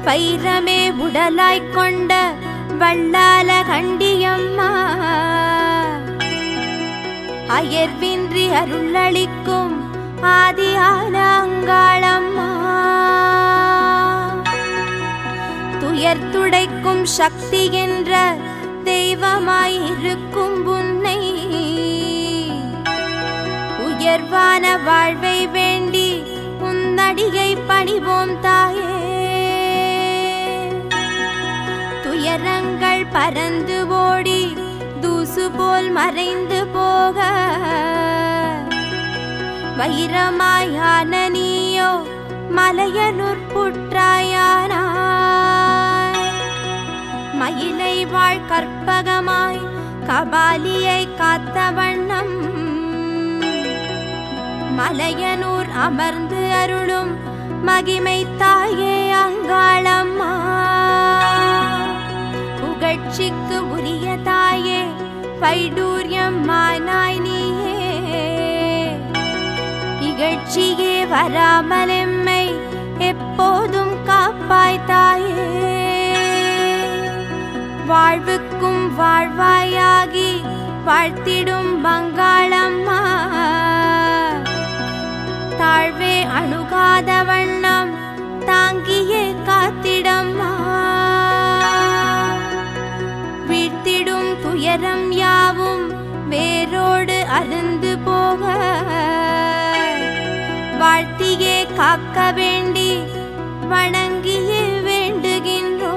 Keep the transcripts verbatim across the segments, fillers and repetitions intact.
வைரமே உடலாய்க் கொண்ட வள்ளால கண்டியம்மா அயர்வின்றி அருளளிக்கும் ஆதியான அங்காளம்மா துயர் துடைக்கும் சக்தி என்ற தெய்வமாயிருக்கும் உன்னை உயர்வான வாழ்வை வேண்டி உன்னடியை பணிவோம் தாயே. துயரங்கள் பறந்து ஓடி தூசு போல் மறைந்து போக வைரமாயான நீயோ மலையனூர் புற்றாயானாய். மயிலை வாழ் கற்பகமாய் கபாலியை காத்த வண்ணம் மலையனூர் அமர்ந்து அருளும் மகிமை தாயே அங்காளம்மா. புகழ்ச்சிக்கு உரிய தாயே வைடூரியம் மானாய் நீயே இகழ்ச்சியே வராமல் எம்மை எப்போதும் காப்பாய் தாயே. வாழ்வுக்கும் வாழ்வாயாகி வாழ்த்திடும் அங்காளம்மா தாழ்வே அணுகாத வண்ணம் தாங்கியே காத்திடம்மா. வீழ்த்திடும் துயரம் யாவும் வேரோடு அருந்து போக வாழ்த்தியே காக்க வேண்டி வணங்கியே வேண்டுகின்றோ.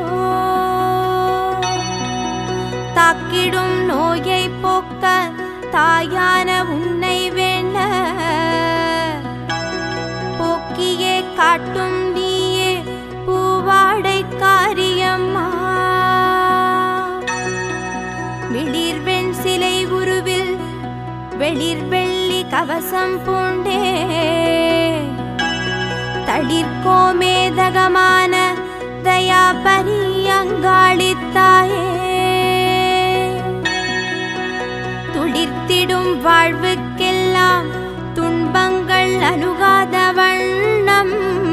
தாக்கிடும் நோயை போக்க தாயான உன்னை வேண்ட போக்கியே காட்டும் நீயே பூவாடை காரியம்மா. விளிர்வெண் சிலை உருவில் வெளிர் வெள்ளி கவசம் பூண்டே தளிர்கோமேதகமான தயாபரி அங்காளித்தாயே. துளிர்த்திடும் வாழ்வுக்கெல்லாம் துன்பங்கள் அணுகாத வண்ணம்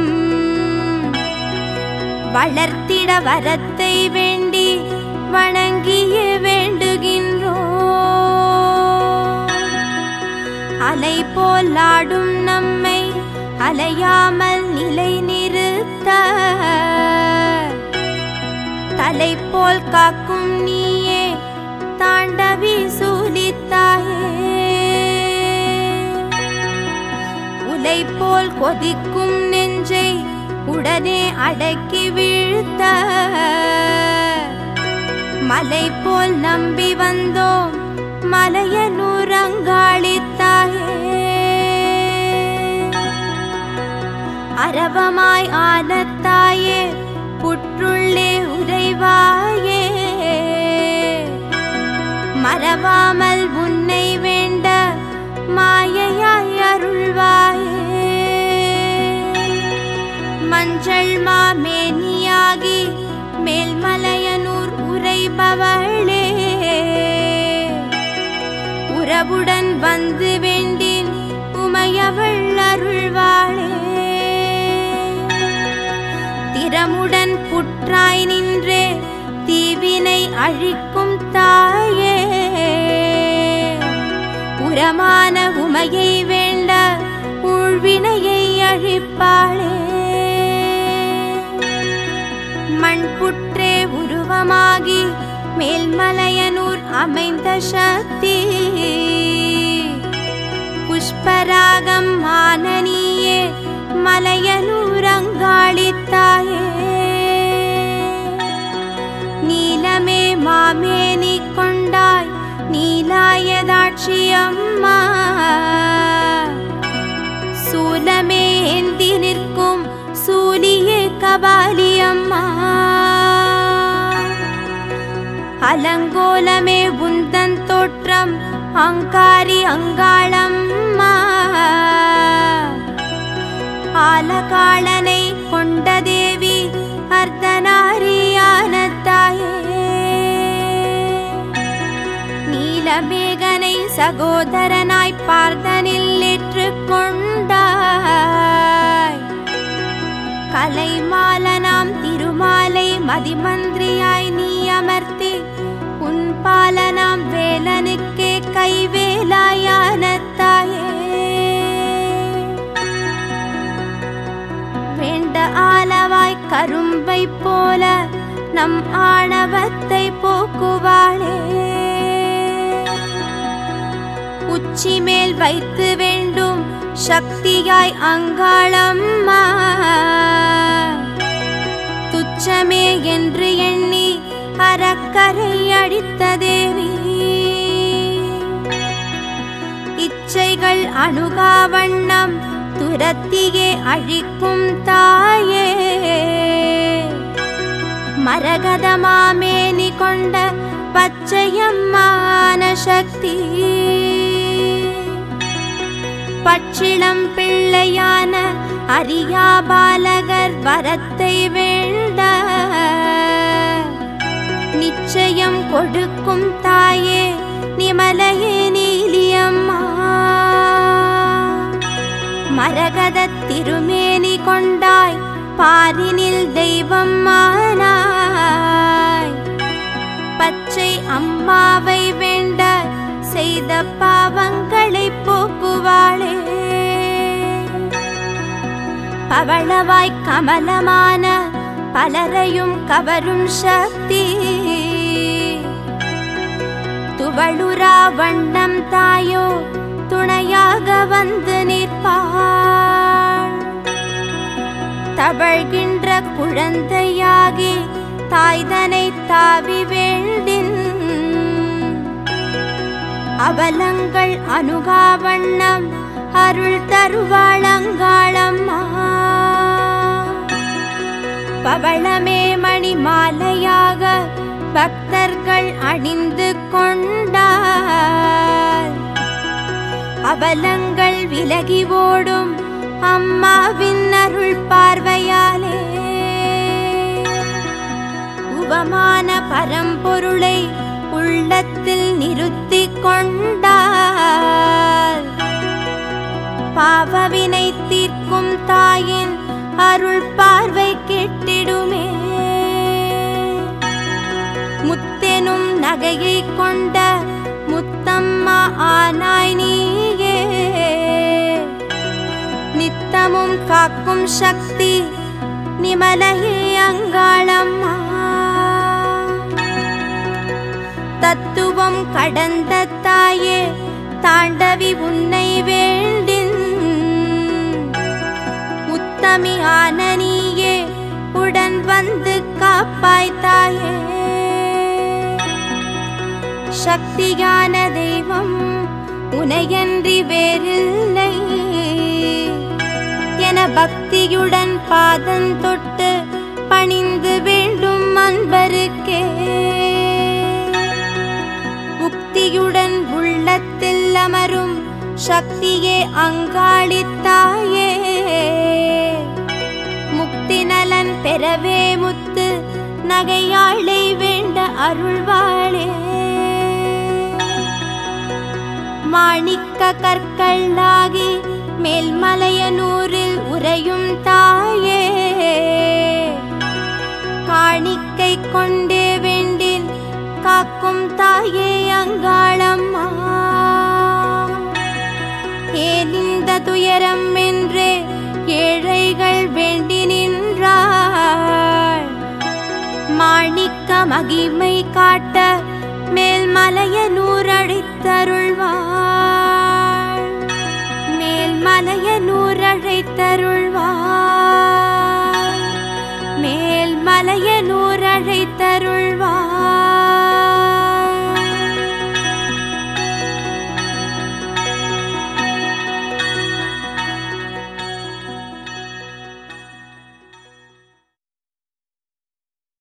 வளர்த்திட வரத்தை வேண்டி வணங்கியே வேண்டுகின்றோ. அலை போல் ஆடும் நம்மை அலையாமல் நிலை நிறுத்த தலை போல் காக்கும் நீயே தாண்டவி சூலித்தாயே. உலை போல் கொதிக்கும் நெஞ்சை உடனே அடக்கி வீழ்த்த மலை போல் நம்பி வந்தோம் மலையனூர் அங்காளித்தாயே. அரவமாய் ஆனத்தாயே புற்றுள்ளே உறைவாயே மறவாமல் உன்னை வேண்ட மாயையாய் அருள்வாயே. மஞ்சள் மாமேனியாகி மேல்மலையனூர் உறைபவளே உறவுடன் வந்து வேண்டின் உமையவள் அருள்வாளே. திறமுடன் புற்றாய் நின்றே தீவினை அழிக்கும் தாயே உரமான உமையை வேண்ட ஊழ்வினையை அழிப்பாளே. மண் புற்றே உருவமாகி மேல்மலையனூர் அமைந்த சக்தி புஷ்பராகம் மானனியே மலையனூர் அங்காளித்தாயே. நீலமே மாமேனி கொண்டாய் நீலாயதாட்சி அம்மா சூலமே ஏந்தி நிற்கும் சூலியே கபாலி அம்மா. அலங்கோலமே உந்தன் தோற்றம் அங்காரி அங்காளம்மா ஆலகாளனை கொண்ட தேவி அர்த்தநாரியான தாயே. நீலமேகனை சகோதரனாய் பார்த்தனில் ஏற்றுக்கொண்டாய் கலைமாலனாம் திருமா மதிமந்திரியாய் நீ அமர்த்தி உன் பாலனாம் வேலனுக்கே கைவேலாயான தாயே வேண்ட ஆலவாய் கரும்பை போல நம் ஆணவத்தை போக்குவாளே உச்சி மேல் வைத்து வேண்டும் சக்தியாய் அங்காளம்மா துச்சமே என்று எண்ணி அறக்கரை அடித்த தேவி இச்சைகள் அணுகா வண்ணம் துரத்தியே அழிக்கும் தாயே மரகதமாமேனி கொண்ட பச்சையம்மான சக்தி பச்சிளம் பிள்ளையான அரியா பாலகர் வரத்தை வேண்ட நிச்சயம் கொடுக்கும் தாயே நிமலையே நீலியம்மா மரகத திருமேனி கொண்டாய் பாரினில் தெய்வம் மானாய் பச்சை அம்மாவை வேண்ட செய்த பாவங்களை போக்குவாளே பவளவாய் கமலமான பலரையும் கவரும் சக்தி துவளுரா வண்ணம் தாயோ துணையாக வந்து நிற்பாள் தவழ்கின்ற குழந்தையாகி தாய்தனை தாவி வேண்டின் அவலங்கள் அணுகா வண்ணம் அருள் தருவாளங்காளம்மா பவளமே மணி மாலையாக பக்தர்கள் அணிந்து கொண்டார் அவலங்கள் விலகி ஓடும் அம்மாவின் அருள் பார்வையாலே உவமான பரம்பொருளை உள்ளத்தில் நிறுத்தி கொண்டார் பாவவினை தீர்க்கும் தாயின் அருள் பார்வை கெட்டிடுமே முத்தெனும் நகையை கொண்ட முத்தம்மா ஆனாய் நீயே நித்தமும் காக்கும் சக்தி நிமலையே அங்காளம்மா தத்துவம் கடந்த தாயே தாண்டவி உன்னை வேண்டின் உத்தமி ஆன நீயே உடன் வந்து காப்பாய் தாயே சக்தியான தெய்வம் உனையன்றி வேறில்லை என பக்தியுடன் பாதம் தொட்டு பணிந்து வேண்டும் அன்பருக்கே முக்தியுடன் உள்ளத்தில் அமரும் சக்தியே அங்காளித்தாயே முக்தி நலன் பெறவே முத்து நகையாளை வேண்ட அருள்வாளே மாணிக்க கற்களாகி மேல்மலையனூரில் உறையும் தாயே காணிக்கை கொண்டே வேண்டின் காக்கும் தாயே அங்காளம்மா ஏன் இந்த துயரம் என்றே ஏழைகள் வேண்டி நின்றாள் மாணிக்க மகிமை காட்ட மேல்மலையனூர் அழைத்தருள்வாள் மேல்மலையனூர் அழைத்தருள்வாள் மேல்மலையனூர் அழைத்த